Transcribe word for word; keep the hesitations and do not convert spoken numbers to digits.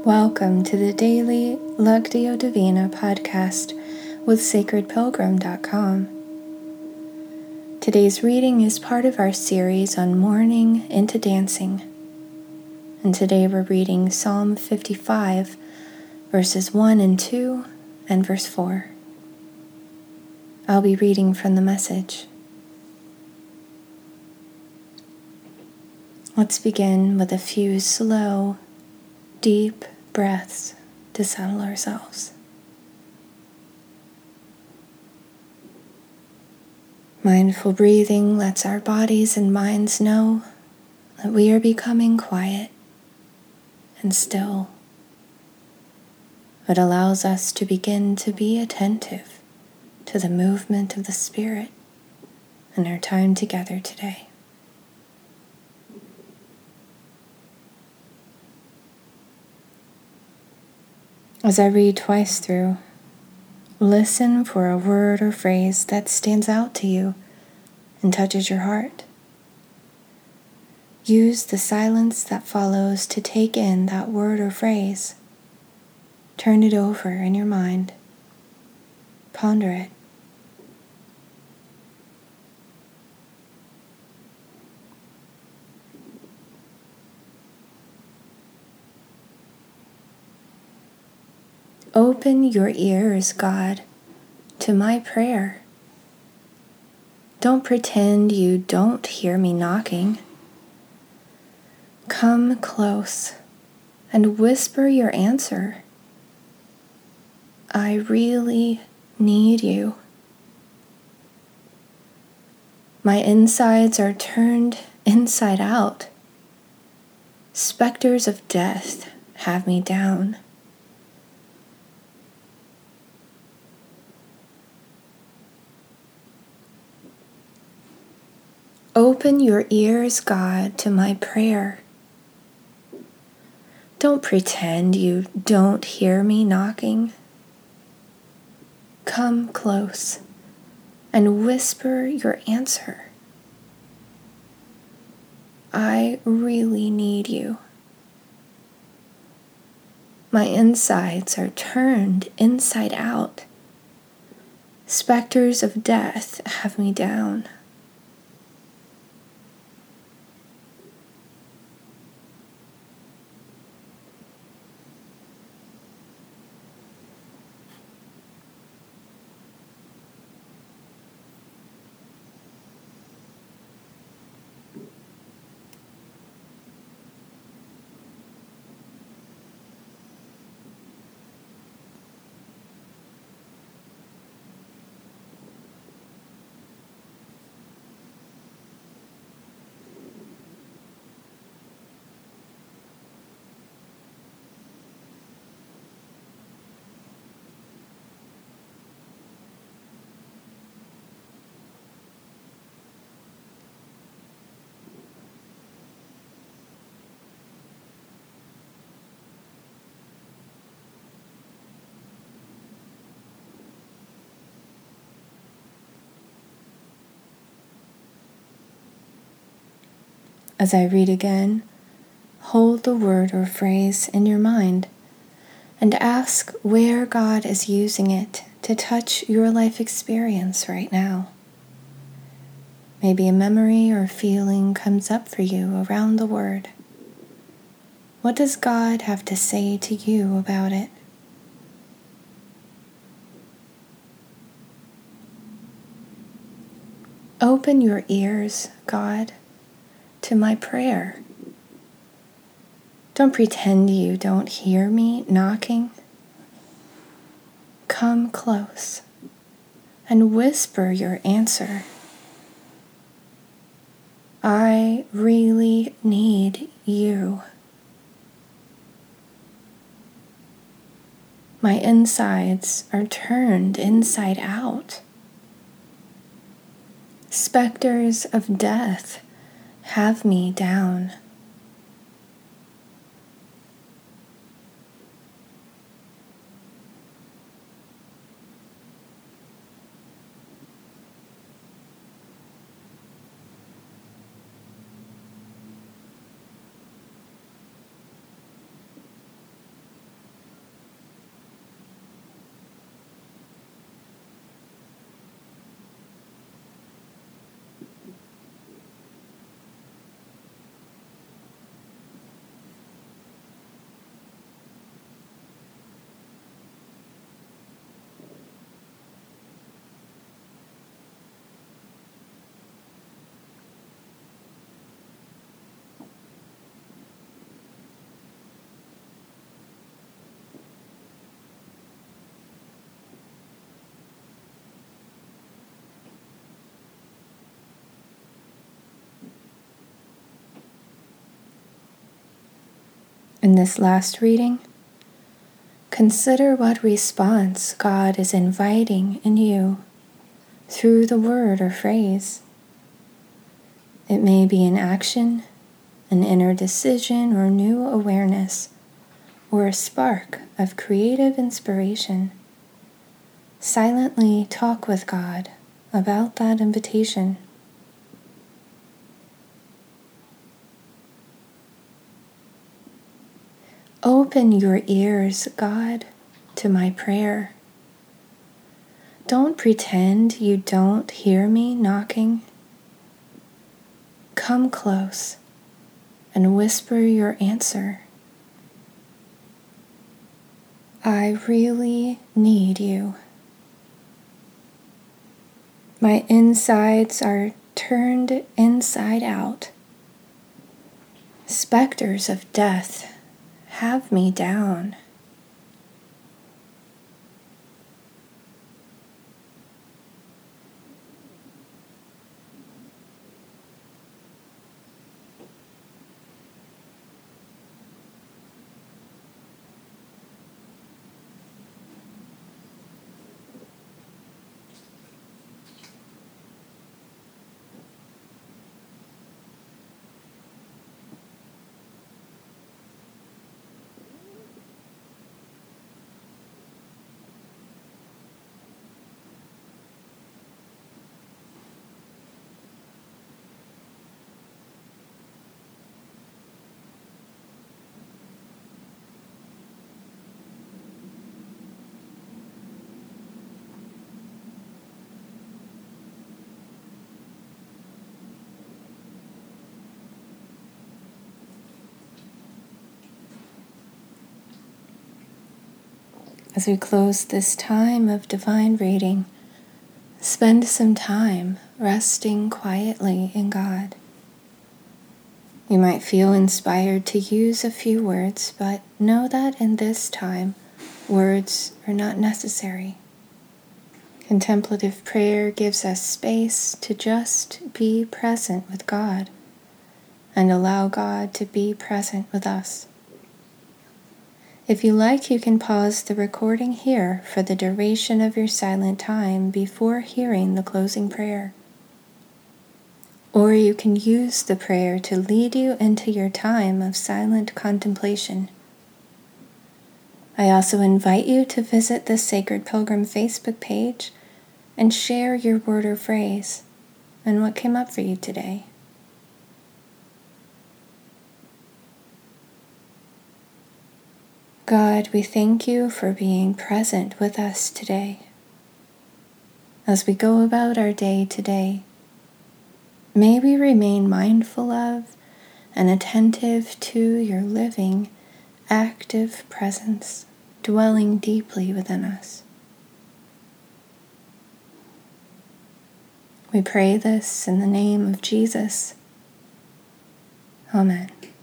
Welcome to the daily Lectio Divina podcast with sacred pilgrim dot com. Today's reading is part of our series on mourning into dancing. And today we're reading Psalm fifty-five, verses one and two, and verse four. I'll be reading from the Message. Let's begin with a few slow, deep breaths to settle ourselves. Mindful breathing lets our bodies and minds know that we are becoming quiet and still. It allows us to begin to be attentive to the movement of the Spirit in our time together today. As I read twice through, listen for a word or phrase that stands out to you and touches your heart. Use the silence that follows to take in that word or phrase. Turn it over in your mind. Ponder it. Open your ears, God, to my prayer. Don't pretend you don't hear me knocking. Come close and whisper your answer. I really need you. My insides are turned inside out. Specters of death have me down. Open your ears, God, to my prayer. Don't pretend you don't hear me knocking. Come close and whisper your answer. I really need you. My insides are turned inside out. Specters of death have me down. As I read again, hold the word or phrase in your mind and ask where God is using it to touch your life experience right now. Maybe a memory or feeling comes up for you around the word. What does God have to say to you about it? Open your ears, God, to my prayer. Don't pretend you don't hear me knocking. Come close and whisper your answer. I really need you. My insides are turned inside out. Specters of death have me down. In this last reading, consider what response God is inviting in you through the word or phrase. It may be an action, an inner decision or new awareness, or a spark of creative inspiration. Silently talk with God about that invitation. Open your ears, God, to my prayer. Don't pretend you don't hear me knocking. Come close and whisper your answer. I really need you. My insides are turned inside out. Specters of death have me down. As we close this time of divine reading, spend some time resting quietly in God. You might feel inspired to use a few words, but know that in this time, words are not necessary. Contemplative prayer gives us space to just be present with God and allow God to be present with us. If you like, you can pause the recording here for the duration of your silent time before hearing the closing prayer. Or you can use the prayer to lead you into your time of silent contemplation. I also invite you to visit the Sacred Pilgrim Facebook page and share your word or phrase and what came up for you today. God, we thank you for being present with us today. As we go about our day today, may we remain mindful of and attentive to your living, active presence dwelling deeply within us. We pray this in the name of Jesus. Amen.